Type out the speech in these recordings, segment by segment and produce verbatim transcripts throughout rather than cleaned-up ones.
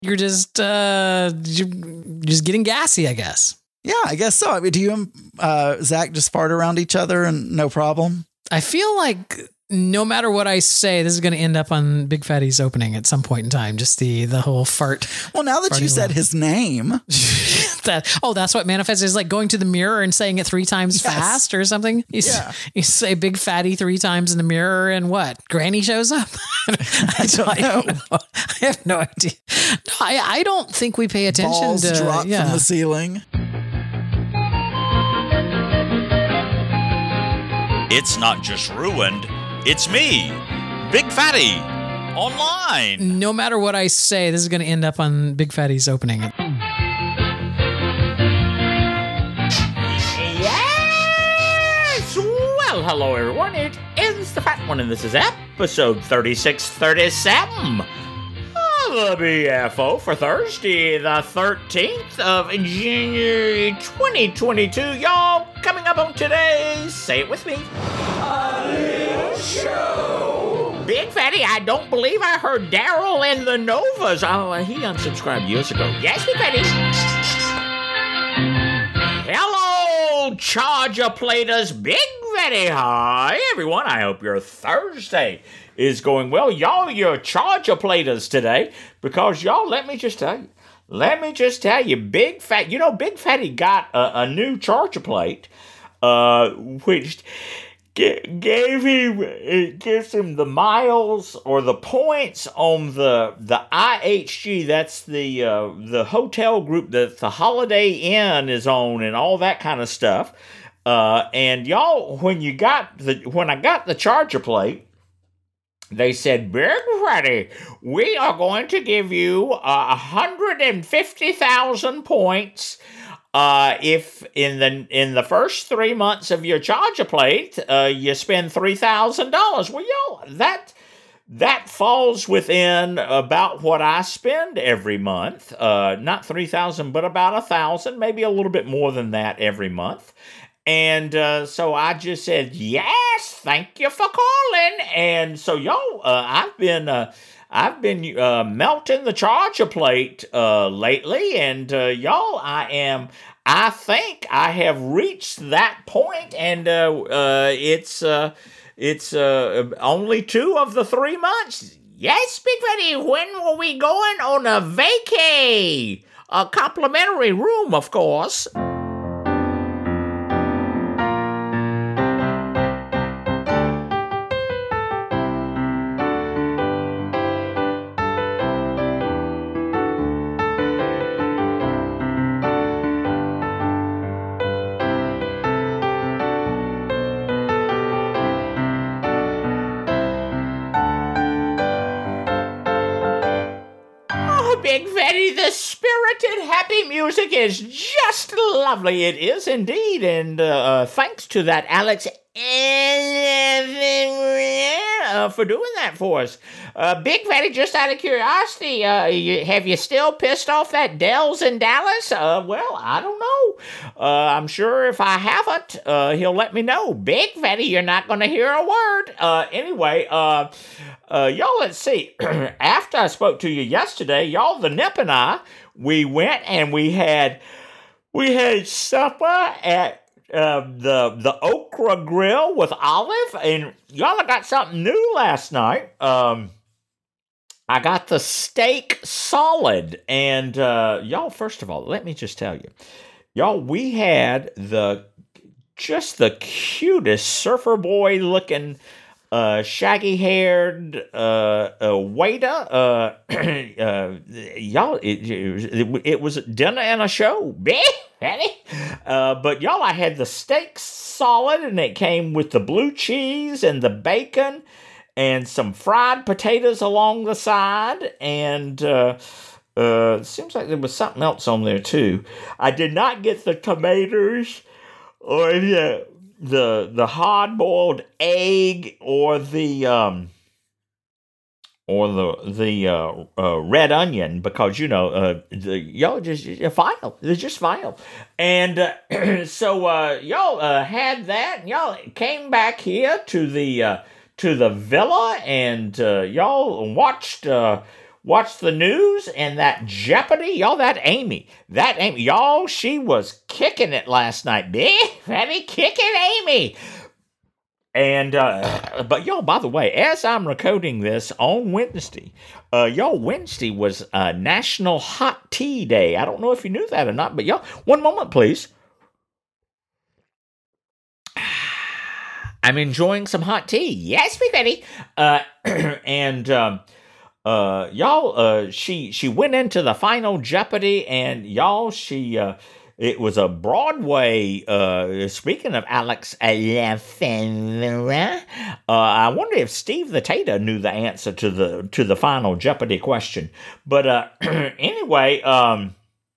you're just uh, you're just getting gassy, I guess. Yeah, I guess so. I mean, do you and uh, Zach just fart around each other and no problem? I feel like no matter what I say, this is going to end up on Big Fatty's opening at some point in time. Just the the whole fart. Well, now that you said laugh. his name, that oh, that's what manifests is like going to the mirror and saying it three times yes. fast or something. You, yeah. you say Big Fatty three times in the mirror, and what? Granny shows up. I, don't I, don't know. know. I have no idea. No, I I don't think we pay attention Balls to drop yeah. from the ceiling. It's not just ruined, it's me, Big Fatty, online. No matter what I say, this is going to end up on Big Fatty's opening. Yes! Well, hello everyone, it is the Fat One, and this is episode thirty-six thirty-seven of the B F O for Thursday, the thirteenth of January, twenty twenty-two. Y'all, coming up on today's, say it with me, A Little Show. Big Fatty, I don't believe I heard Daryl and the Novas. Oh, he unsubscribed years ago. Yes, Big Fatty. Hello, Charger Platers. Big Fatty. Hi, everyone. I hope your Thursday is going well. Y'all, you're Charger Platers today because, y'all, let me just tell you. Let me just tell you, Big Fat, you know, Big Fatty got a, a new Charger plate, uh, which g- gave him, it gives him the miles or the points on the the I H G. That's the uh, the hotel group that the Holiday Inn is on and all that kind of stuff. Uh, and y'all, when you got the when I got the Charger plate, they said, Big Fatty, we are going to give you uh, one hundred fifty thousand points uh, if in the in the first three months of your Charger plate, uh, you spend three thousand dollars. Well, y'all, that, that falls within about what I spend every month. Uh, not three thousand dollars, but about one thousand dollars, maybe a little bit more than that every month. And uh, so I just said, yes, thank you for calling. And so, y'all, uh, I've been uh, I've been uh, melting the Charger plate uh, lately. And, uh, y'all, I am, I think I have reached that point. And uh, uh, it's, uh, it's uh, only two of the three months. Yes, Big Fatty, when were we going on a vacay? A complimentary room, of course. Big Fatty, the spirited, happy music is just lovely. It is indeed, and uh, thanks to that Alex uh, for doing that for us. Uh, Big Fatty, just out of curiosity, uh, you, have you still pissed off that Dells in Dallas? Uh, well, I don't know. Uh, I'm sure if I haven't, uh, he'll let me know. Big Fatty, you're not going to hear a word. Uh, anyway, uh... Uh, y'all, let's see. After I spoke to you yesterday, y'all, the Nip and I, we went and we had we had supper at uh, the the Okra Grill with Olive, and y'all, I got something new last night. Um, I got the steak solid, and uh, y'all, first of all, let me just tell you, y'all, we had the just the cutest surfer boy looking. Uh, shaggy-haired uh, uh, waiter, uh, uh, y'all, it, it, it was dinner and a show, uh, but y'all, I had the steak solid, and it came with the blue cheese and the bacon, and some fried potatoes along the side, and uh, uh, it seems like there was something else on there too. I did not get the tomatoes or the. the the hard-boiled egg or the um or the the uh, uh, red onion because you know uh, the, y'all just vile. They're just vile, and uh, so uh, y'all uh, had that. And y'all came back here to the uh, to the villa, and uh, y'all watched uh, watch the news and that Jeopardy, y'all, that Amy, that Amy, y'all, she was kicking it last night. Big Fatty kicking Amy. And, uh, but y'all, by the way, as I'm recording this on Wednesday, uh, y'all, Wednesday was uh, National Hot Tea Day. I don't know if you knew that or not, but y'all, one moment, please. I'm enjoying some hot tea. Yes, Big Betty. Uh, and, um, uh, y'all, uh, she, she went into the final Jeopardy, and y'all, she, uh, it was a Broadway, uh, speaking of Alex Alafenra, uh, I wonder if Steve the Tater knew the answer to the, to the final Jeopardy question. But, uh, anyway, um,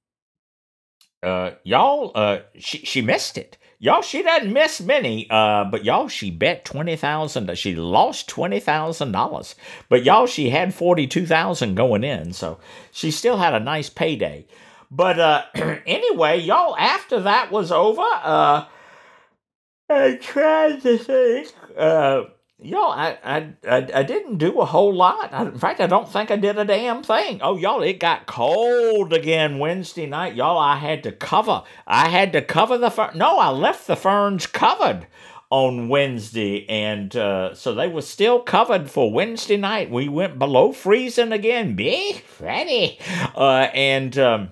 uh, y'all, uh, she, she missed it. Y'all, she doesn't miss many, uh, but y'all, she bet twenty thousand dollars. She lost twenty thousand dollars. But y'all, she had forty-two thousand dollars going in, so she still had a nice payday. But uh, anyway, y'all, after that was over, uh, I tried to think, uh, y'all, I, I, I, I didn't do a whole lot. I, in fact, I don't think I did a damn thing. Oh, y'all, it got cold again Wednesday night. Y'all, I had to cover. I had to cover the fern. No, I left the ferns covered on Wednesday, and uh, so they were still covered for Wednesday night. We went below freezing again. Big Fatty. Uh, and... Um,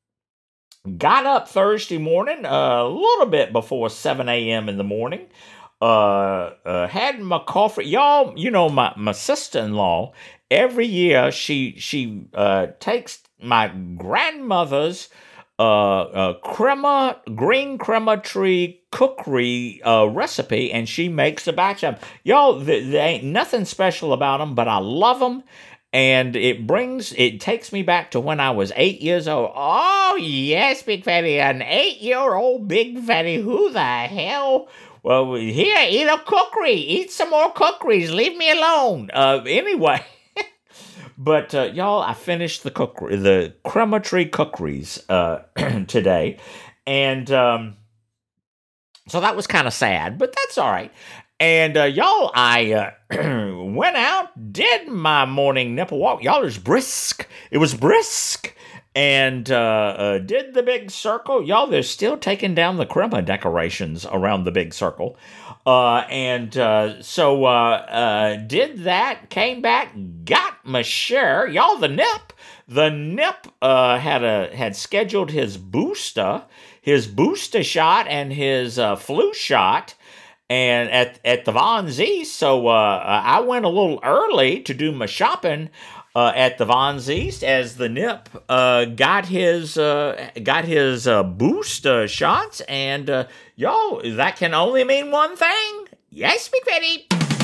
Got up Thursday morning, uh, a little bit before seven a.m. in the morning. Uh, uh, had my coffee. Y'all, you know, my, my sister-in-law, every year she she uh, takes my grandmother's uh, uh, crema, green crema tree cookery uh, recipe, and she makes a batch of them. Y'all, there, there ain't nothing special about them, but I love them. And it brings, it takes me back to when I was eight years old. Oh, yes, Big Fatty, an eight-year-old Big Fatty. Who the hell? Well, here, eat a cookery. Eat some more cookeries. Leave me alone. Uh, anyway. But, uh, y'all, I finished the cookery, the crema tree cookeries uh, today. And um, so that was kind of sad, but that's all right. And, uh, y'all, I uh, went out, did my morning nipple walk. Y'all, it was brisk. It was brisk. And uh, uh, did the big circle. Y'all, they're still taking down the crema decorations around the big circle. Uh, and uh, so uh, uh, did that, came back, got my share. Y'all, the nip. The nip uh, had a had scheduled his booster, his booster shot and his uh, flu shot. And at at the Von Z's, so uh, I went a little early to do my shopping uh, at the Von Z's as the nip uh, got his uh, got his uh, boost uh, shots, and uh, y'all, that can only mean one thing. Yes, Big Fatty.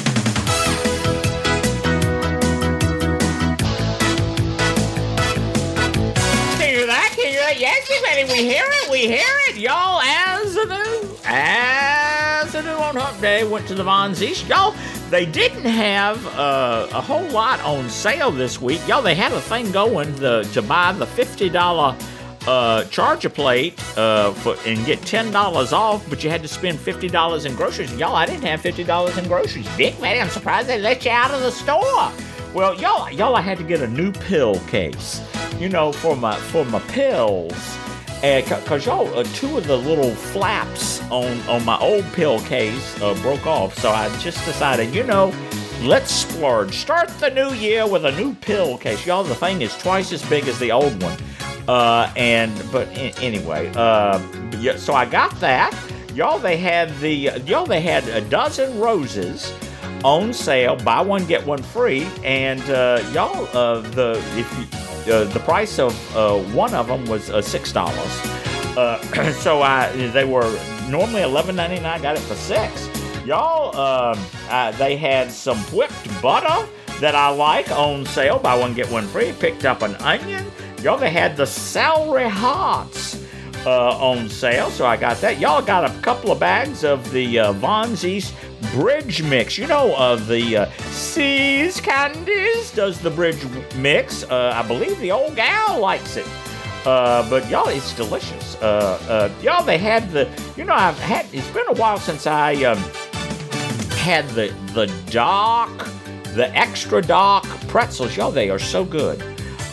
Can you hear that? Can you hear that? Yes, Big Fatty. We hear it. We hear it, y'all. As the new as the new on Hump Day went to the Von Z's. Y'all, they didn't have uh, a whole lot on sale this week. Y'all, they had a thing going the, to buy the fifty dollars uh, charger plate uh, for, and get ten dollars off, but you had to spend fifty dollars in groceries. Y'all, I didn't have fifty dollars in groceries. Big Fatty, I'm surprised they let you out of the store. Well, y'all, y'all, I had to get a new pill case, you know, for my for my pills. Because y'all, uh, two of the little flaps on, on my old pill case uh, broke off. So I just decided, you know, let's splurge. Start the new year with a new pill case. Y'all, the thing is twice as big as the old one. Uh, and, but in, anyway, uh, yeah, so I got that. Y'all, they had the, y'all, they had a dozen roses on sale, buy one, get one free. And uh, y'all, uh, the, if you, Uh, the price of uh, one of them was uh, six dollars. Uh, so I, they were normally eleven ninety-nine. Got it for six. Y'all, um, uh, they had some whipped butter that I like on sale. Buy one, get one free. Picked up an onion. Y'all, they had the celery hearts uh, on sale. So I got that. Y'all got a couple of bags of the uh, Von Z's Bridge Mix. You know, of uh, the uh, Seas Candies does the Bridge Mix. Uh, I believe the old gal likes it. Uh, but y'all, it's delicious. Uh, uh, y'all, they had the, you know, I've had, it's been a while since I um, had the, the dark, the extra dark pretzels. Y'all, they are so good.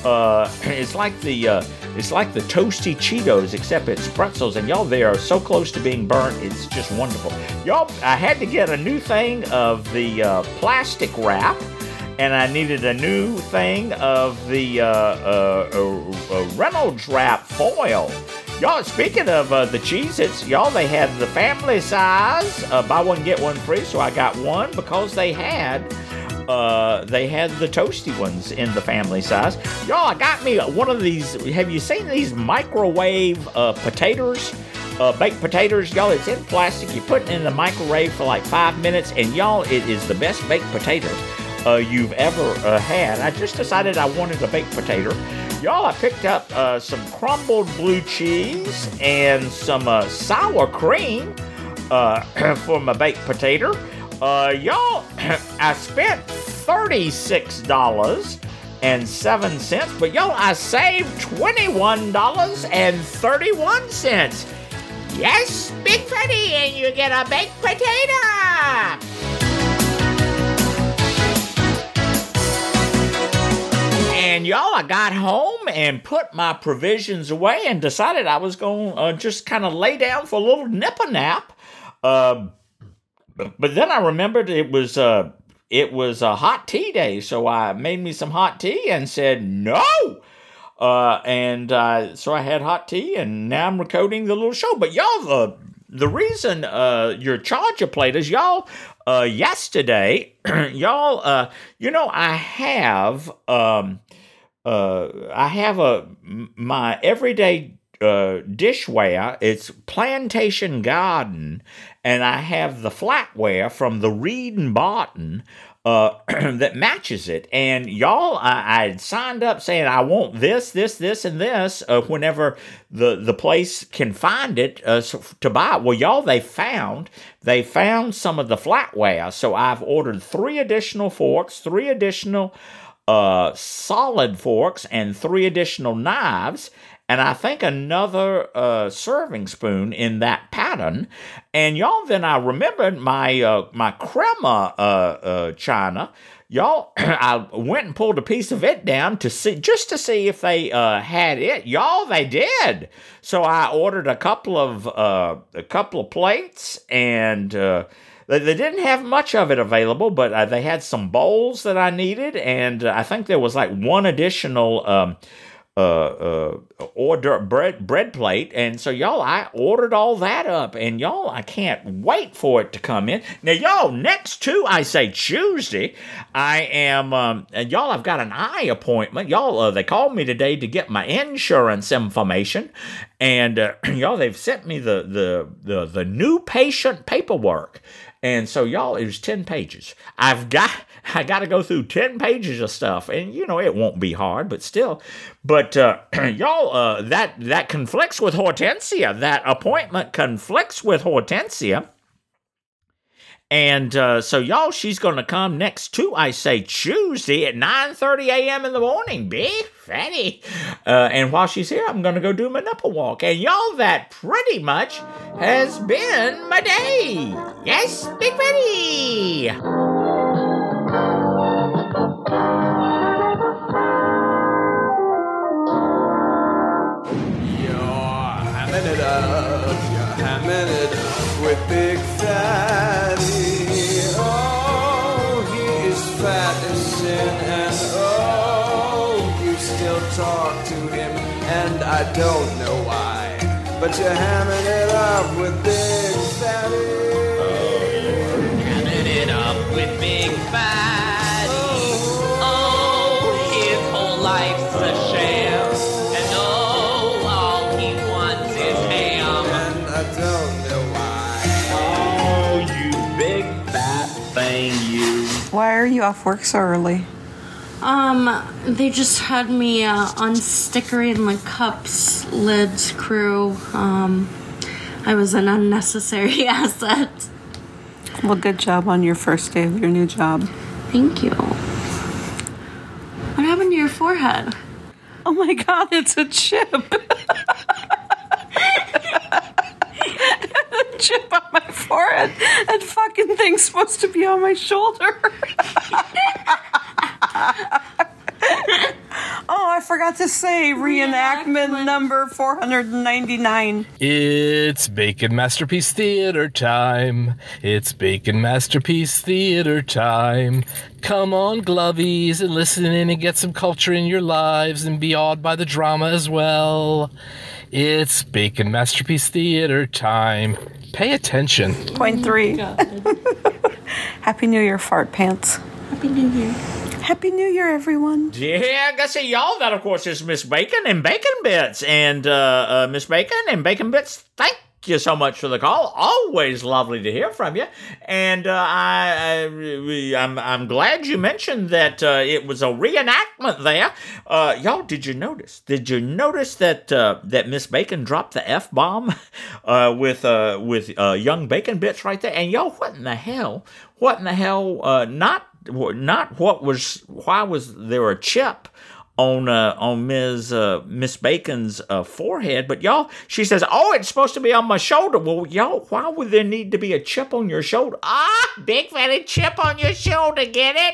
Uh, it's like the uh, it's like the toasty Cheetos, except it's pretzels, and y'all, they are so close to being burnt. It's just wonderful. Y'all, I had to get a new thing of the uh, plastic wrap, and I needed a new thing of the uh, uh, uh, uh, Reynolds wrap foil. Y'all, speaking of uh, the Cheez-Its, y'all, they had the family size, uh, buy one, get one free, so I got one because they had Uh, they had the toasty ones in the family size. Y'all, I got me one of these. Have you seen these microwave uh, potatoes? Uh, baked potatoes, y'all. It's in plastic. You put it in the microwave for like five minutes, and y'all, it is the best baked potato uh, you've ever uh, had. I just decided I wanted a baked potato. Y'all, I picked up uh, some crumbled blue cheese and some uh, sour cream uh, for my baked potato. Uh, y'all, I spent thirty-six dollars and seven cents, but y'all, I saved twenty-one dollars and thirty-one cents. Yes, Big Fatty, and you get a baked potato! And y'all, I got home and put my provisions away and decided I was going to uh, just kind of lay down for a little nipper nap. Uh, But then I remembered it was uh, it was a hot tea day, so I made me some hot tea and said no. Uh, and uh, so I had hot tea, and now I'm recording the little show. But y'all, uh, the reason uh, your charger plate is y'all. Uh, yesterday, y'all, uh, you know, I have um, uh, I have a my everyday. Uh, dishware. It's Plantation Garden, and I have the flatware from the Reed and Barton uh, that matches it. And y'all, I, I had signed up saying I want this, this, this, and this uh, whenever the the place can find it uh, so, to buy it. Well, y'all, they found they found some of the flatware, so I've ordered three additional forks, three additional uh, solid forks, and three additional knives. And I think another uh, serving spoon in that pattern. And y'all, then I remembered my uh, my crema uh, uh, china. Y'all, I went and pulled a piece of it down to see, just to see if they uh, had it. Y'all, they did. So I ordered a couple of uh, a couple of plates, and uh, they, they didn't have much of it available, but uh, they had some bowls that I needed, and uh, I think there was like one additional. Um, Uh, uh, order bread bread plate, and so y'all, I ordered all that up, and y'all, I can't wait for it to come in. Now, y'all, next to I say Tuesday, I am, um, and y'all, I've got an eye appointment. Y'all, uh, they called me today to get my insurance information, and uh, y'all, they've sent me the the the the new patient paperwork. And so, y'all, it was ten pages. I've got, I got to go through ten pages of stuff. And, you know, it won't be hard, but still. But, uh, y'all, uh, that, that conflicts with Hortensia. That appointment conflicts with Hortensia. And uh, so, y'all, she's going to come next to, I say, Tuesday at nine thirty a.m. in the morning. Big Fatty. Uh, and while she's here, I'm going to go do my nipple walk. And, y'all, that pretty much has been my day. Yes, Big Fatty. You're hamming it up. You're hamming it up with Big Fatty. Fat as sin, and oh, you still talk to him, and I don't know why, but you're hamming it up with Big Fatty. Oh, you're hamming it up with Big Fatty. Oh, oh, his whole life's a sham, and oh, all he wants is ham, and I don't know why. Oh, you big fat thing, you. Why are you off work so early? Um, they just had me uh, unstickering the cups lids crew. Um, I was an unnecessary asset. Well, good job on your first day of your new job. Thank you. What happened to your forehead? Oh my god, it's a chip. A chip on my forehead. That fucking thing's supposed to be on my shoulder. Oh, I forgot to say reenactment, Reenactment. number four hundred ninety-nine. It's Bacon Masterpiece Theater time. It's Bacon Masterpiece Theater time. Come on, Glovies, and listen in and get some culture in your lives and be awed by the drama as well. It's Bacon Masterpiece Theater time. Pay attention. Point three. Happy New Year, fart pants. Happy New Year. Happy New Year, everyone. Yeah, I gotta say, y'all, that of course is Miss Bacon and Bacon Bits. And uh, uh, Miss Bacon and Bacon Bits, thank you so much for the call. Always lovely to hear from you. And uh, I, I, I'm, I'm glad you mentioned that uh, it was a reenactment there. Uh, y'all, did you notice? Did you notice that uh, that Miss Bacon dropped the F bomb uh, with uh, with uh, young Bacon Bits right there? And y'all, what in the hell? What in the hell? Uh, not not what was? Why was there a chip on uh, on Miz Uh, Miss Bacon's uh, forehead? But y'all, she says, "Oh, it's supposed to be on my shoulder." Well, y'all, why would there need to be a chip on your shoulder? Ah, big fatty chip on your shoulder. Get it?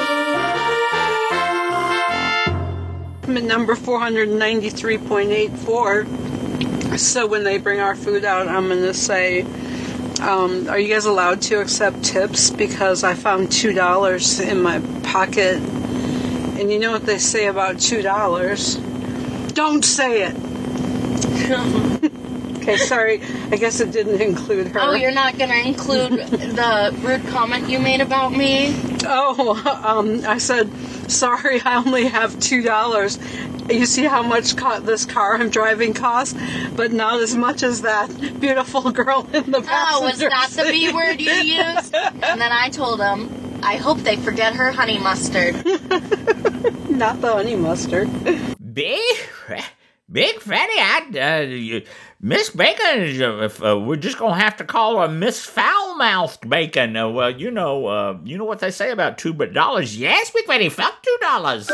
Number four hundred ninety-three point eight four. So when they bring our food out, I'm going to say, um, are you guys allowed to accept tips? Because I found two dollars in my pocket. And you know what they say about two dollars? Don't say it. Okay, sorry. I guess it didn't include her. Oh, you're not gonna include the rude comment you made about me? Oh, um, I said, sorry, I only have two dollars. You see how much co- this car I'm driving costs? But not as much as that beautiful girl in the passenger Oh, was that the seat. B word you used? And then I told him, I hope they forget her honey mustard. Not the honey mustard. Big, big fatty. I, uh, you- Miss Bacon. is, uh, If, uh, we're just gonna have to call her Miss Foul-mouthed Bacon. Uh, well, you know, uh, you know what they say about two but dollars. Yes, big fatty. Fuck two dollars.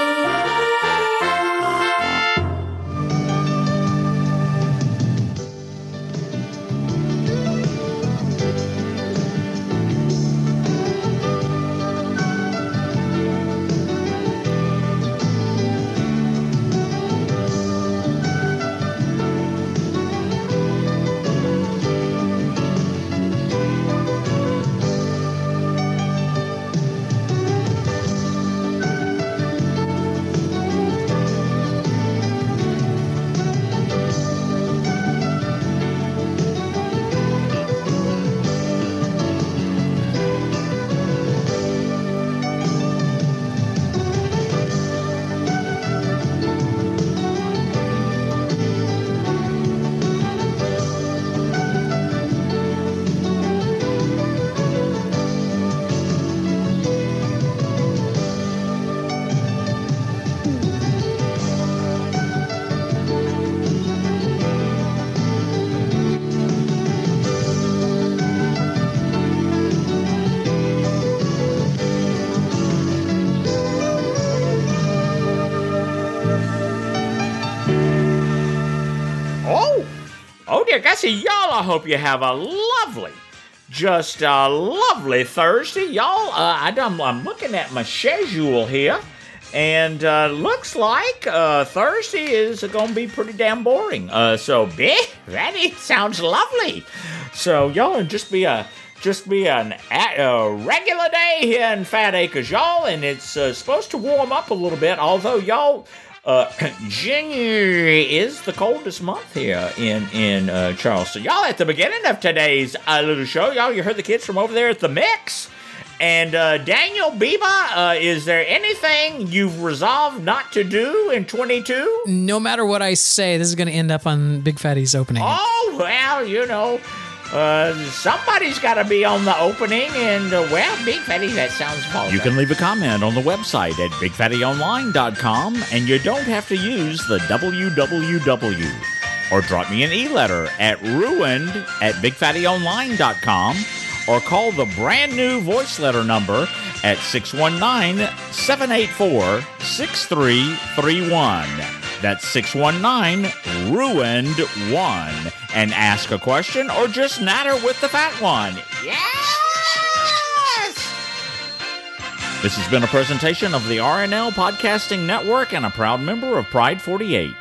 Oh dear, Gussie, y'all, I hope you have a lovely, just a lovely Thursday. Y'all, uh, I, I'm, I'm looking at my schedule here, and uh, looks like uh, Thursday is going to be pretty damn boring. Uh, so, big, that sounds lovely. So, y'all, just be a... Just be an, a regular day here in Fat Acres, y'all, and it's uh, supposed to warm up a little bit, although, y'all, uh, January is the coldest month here in, in uh, Charleston. Y'all, at the beginning of today's uh, little show, y'all, you heard the kids from over there at the Mix. And uh, Daniel Biba, uh, is there anything you've resolved not to do in twenty-two? No matter what I say, this is going to end up on Big Fatty's opening. Oh, well, you know... Uh, somebody's got to be on the opening, and, uh, well, Big Fatty, that sounds fun. You can leave a comment on the website at big fatty online dot com, and you don't have to use the W W W. Or drop me an e-letter at ruined at big fatty online dot com, or call the brand new voice letter number at six one nine, seven eight four, six three three one. That's six one nine, ruined one. And ask a question or just natter with the fat one. Yes! This has been a presentation of the R N L Podcasting Network and a proud member of Pride forty-eight.